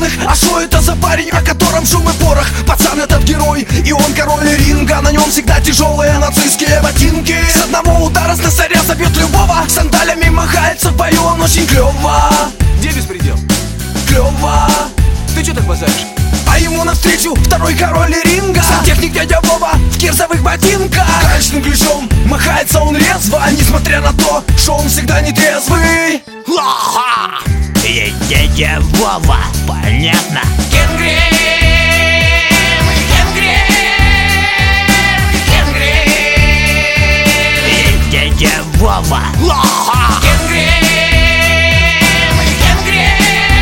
ученых. А что это за парень, о котором шум и порох? Пацан этот герой, и он король ринга. На нем всегда тяжелые нацистские ботинки. С одного удара слесаря забьет любого. Сандалями махается в бою, он очень клево. Где беспредел? Клево. Ты чё так базаришь? А ему навстречу второй король ринга. Сантехник дядя Вова в кирзовых ботинках. Гаечным ключом махается он резво, несмотря на то, что он всегда не трезвый. Ха-ха! Дядя Вова, понятно? Генгрим, Генгрим, Генгрим, Дядя Вова, ха-ха! Генгрим, Генгрим,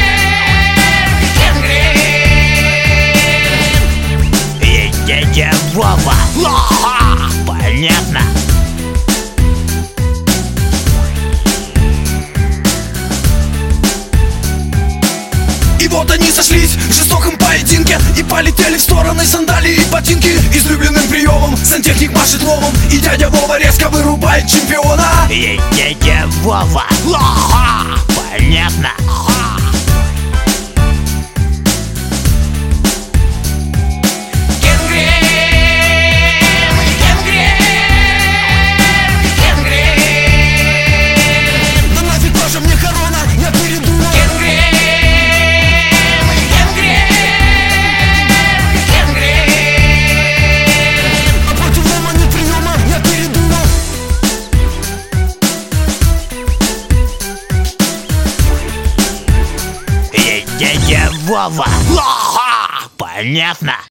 Генгрим. Дядя Вова, ха-ха! Понятно? И вот они сошлись в жестоком поединке и полетели в стороны сандалии и ботинки. Излюбленным приемом сантехник машет ломом, и дядя Вова резко вырубает чемпиона. Дядя Вова, ха-ха! Понятно? Да нафиг тоже мне корона, я передумал. А против лома нет приема, я передумал. Дядя Вова, ха-ха! Понятно?